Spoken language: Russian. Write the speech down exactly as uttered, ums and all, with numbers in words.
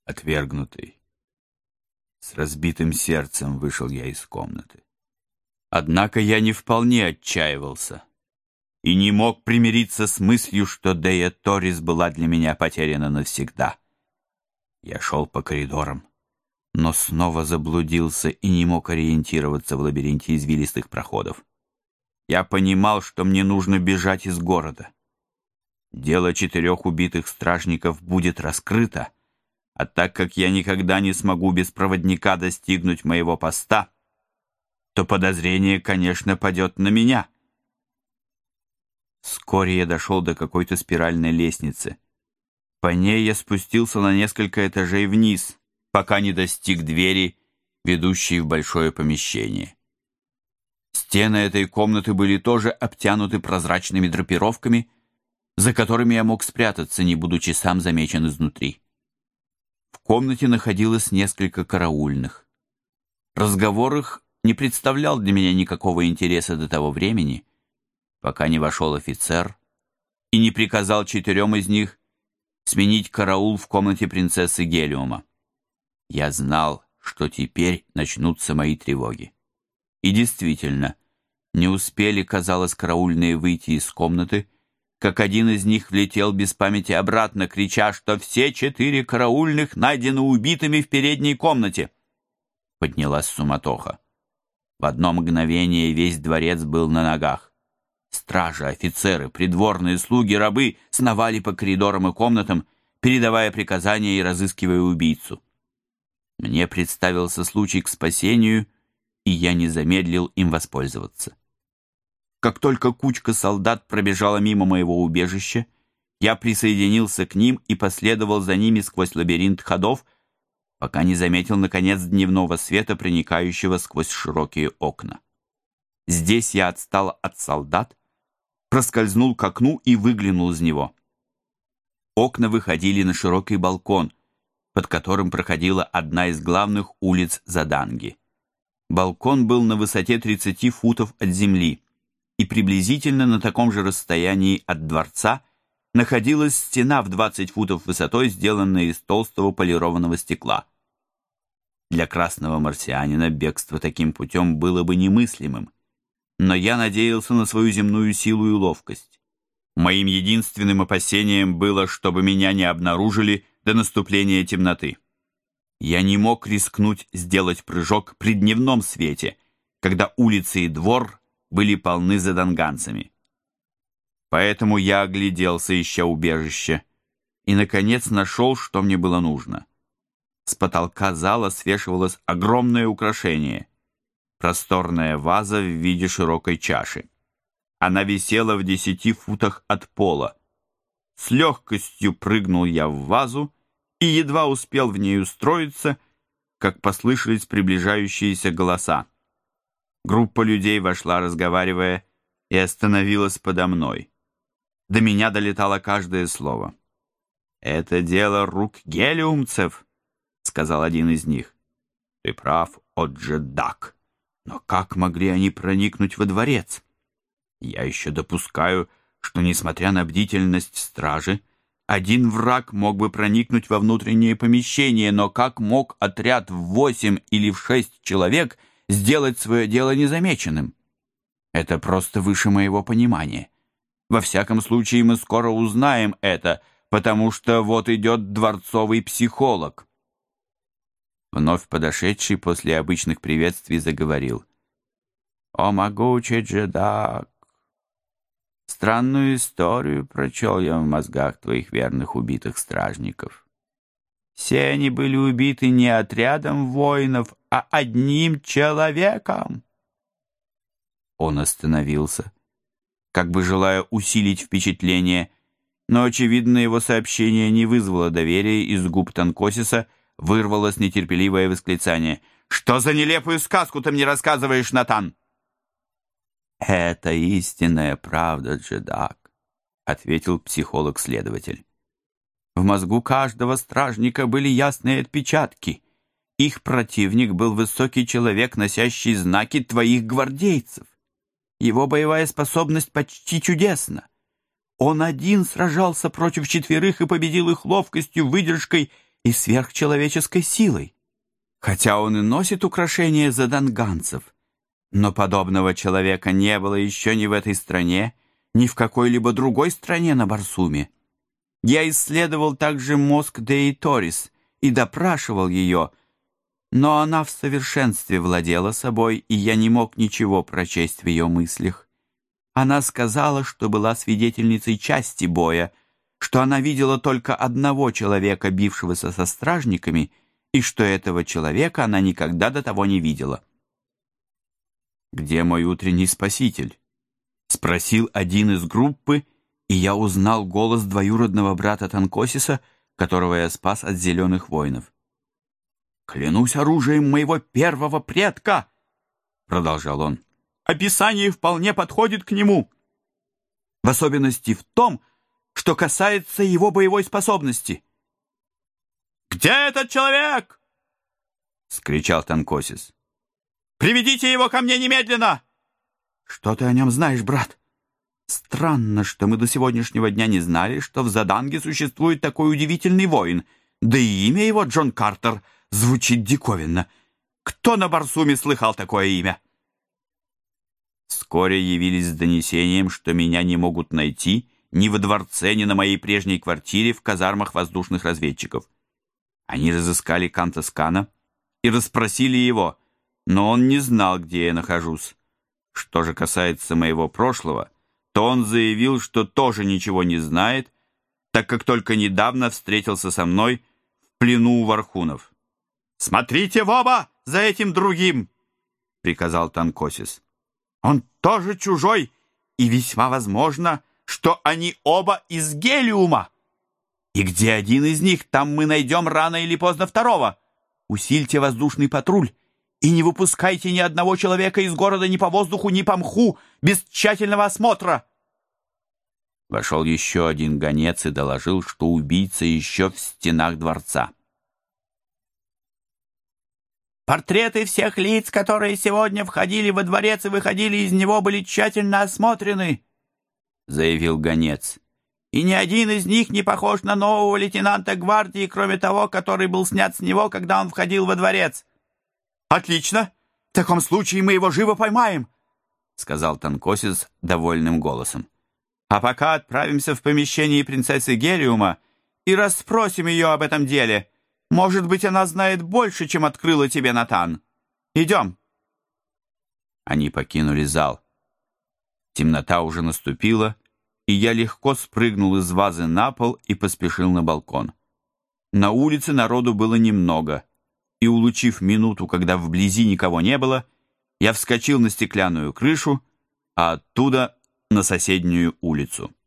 отвергнутый. С разбитым сердцем вышел я из комнаты. Однако я не вполне отчаивался и не мог примириться с мыслью, что Дея Торис была для меня потеряна навсегда. Я шел по коридорам, но снова заблудился и не мог ориентироваться в лабиринте извилистых проходов. Я понимал, что мне нужно бежать из города. Дело четырех убитых стражников будет раскрыто, а так как я никогда не смогу без проводника достигнуть моего поста, то подозрение, конечно, падет на меня. Вскоре я дошел до какой-то спиральной лестницы. По ней я спустился на несколько этажей вниз, пока не достиг двери, ведущей в большое помещение. Стены этой комнаты были тоже обтянуты прозрачными драпировками, за которыми я мог спрятаться, не будучи сам замечен изнутри. В комнате находилось несколько караульных. Разговор их не представлял для меня никакого интереса до того времени, пока не вошел офицер и не приказал четырем из них сменить караул в комнате принцессы Гелиума. Я знал, что теперь начнутся мои тревоги. И действительно, не успели, казалось, караульные выйти из комнаты, как один из них влетел без памяти обратно, крича, что все четыре караульных найдены убитыми в передней комнате. Поднялась суматоха. В одно мгновение весь дворец был на ногах. Стражи, офицеры, придворные слуги, рабы сновали по коридорам и комнатам, передавая приказания и разыскивая убийцу. Мне представился случай к спасению, и я не замедлил им воспользоваться. Как только кучка солдат пробежала мимо моего убежища, я присоединился к ним и последовал за ними сквозь лабиринт ходов, пока не заметил, наконец, дневного света, проникающего сквозь широкие окна. Здесь я отстал от солдат, проскользнул к окну и выглянул из него. Окна выходили на широкий балкон, под которым проходила одна из главных улиц Заданги. Балкон был на высоте тридцати футов от земли, и приблизительно на таком же расстоянии от дворца находилась стена в двадцать футов высотой, сделанная из толстого полированного стекла. Для красного марсианина бегство таким путем было бы немыслимым, но я надеялся на свою земную силу и ловкость. Моим единственным опасением было, чтобы меня не обнаружили до наступления темноты. Я не мог рискнуть сделать прыжок при дневном свете, когда улицы и двор были полны заданганцами. Поэтому я огляделся, ища убежище, и, наконец, нашел, что мне было нужно. С потолка зала свешивалось огромное украшение — просторная ваза в виде широкой чаши. Она висела в десяти футах от пола. С легкостью прыгнул я в вазу и едва успел в ней устроиться, как послышались приближающиеся голоса. Группа людей вошла, разговаривая, и остановилась подо мной. До меня долетало каждое слово. «Это дело рук гелиумцев», — сказал один из них. «Ты прав, Оджедак. Но как могли они проникнуть во дворец? Я еще допускаю, что, несмотря на бдительность стражи, один враг мог бы проникнуть во внутреннее помещение, но как мог отряд в восемь или в шесть человек сделать свое дело незамеченным? Это просто выше моего понимания. Во всяком случае, мы скоро узнаем это, потому что вот идет дворцовый психолог». Вновь подошедший после обычных приветствий заговорил. «О, могучий Джедак! Странную историю прочел я в мозгах твоих верных убитых стражников. Все они были убиты не отрядом воинов, а одним человеком». Он остановился, как бы желая усилить впечатление, но, очевидно, его сообщение не вызвало доверия, и из губ Танкосиса вырвалось нетерпеливое восклицание. «Что за нелепую сказку ты мне рассказываешь, Натан?» «Это истинная правда, Джедак», — ответил психолог-следователь. «В мозгу каждого стражника были ясные отпечатки. Их противник был высокий человек, носящий знаки твоих гвардейцев. Его боевая способность почти чудесна. Он один сражался против четверых и победил их ловкостью, выдержкой и сверхчеловеческой силой. Хотя он и носит украшения заданганцев, но подобного человека не было еще ни в этой стране, ни в какой-либо другой стране на Барсуме. Я исследовал также мозг Деи Торис и допрашивал ее, но она в совершенстве владела собой, и я не мог ничего прочесть в ее мыслях. Она сказала, что была свидетельницей части боя, что она видела только одного человека, бившегося со стражниками, и что этого человека она никогда до того не видела. «Где мой утренний спаситель?» — спросил один из группы, и я узнал голос двоюродного брата Танкосиса, которого я спас от зеленых воинов. «Клянусь оружием моего первого предка!» — продолжал он. «Описание вполне подходит к нему, в особенности в том, что касается его боевой способности». «Где этот человек?» — скричал Танкосис. «Приведите его ко мне немедленно!» «Что ты о нем знаешь, брат? Странно, что мы до сегодняшнего дня не знали, что в Заданге существует такой удивительный воин, да и имя его, Джон Картер, звучит диковинно. Кто на Барсуме слыхал такое имя?» Вскоре явились с донесением, что меня не могут найти ни во дворце, ни на моей прежней квартире в казармах воздушных разведчиков. Они разыскали Кантаскана и расспросили его, но он не знал, где я нахожусь. Что же касается моего прошлого, то он заявил, что тоже ничего не знает, так как только недавно встретился со мной в плену у вархунов. «Смотрите в оба за этим другим!» — приказал Танкосис. «Он тоже чужой, и весьма возможно, что они оба из Гелиума. И где один из них, там мы найдем рано или поздно второго. Усильте воздушный патруль и не выпускайте ни одного человека из города ни по воздуху, ни по мху, без тщательного осмотра». Вошел еще один гонец и доложил, что убийца еще в стенах дворца. «Портреты всех лиц, которые сегодня входили во дворец и выходили из него, были тщательно осмотрены», — заявил гонец. «И ни один из них не похож на нового лейтенанта гвардии, кроме того, который был снят с него, когда он входил во дворец». «Отлично! В таком случае мы его живо поймаем», — сказал Танкосис довольным голосом. «А пока отправимся в помещение принцессы Гелиума и расспросим ее об этом деле. Может быть, она знает больше, чем открыла тебе Натан. Идем». Они покинули зал. Темнота уже наступила, и я легко спрыгнул из вазы на пол и поспешил на балкон. На улице народу было немного, и, улучив минуту, когда вблизи никого не было, я вскочил на стеклянную крышу, а оттуда на соседнюю улицу.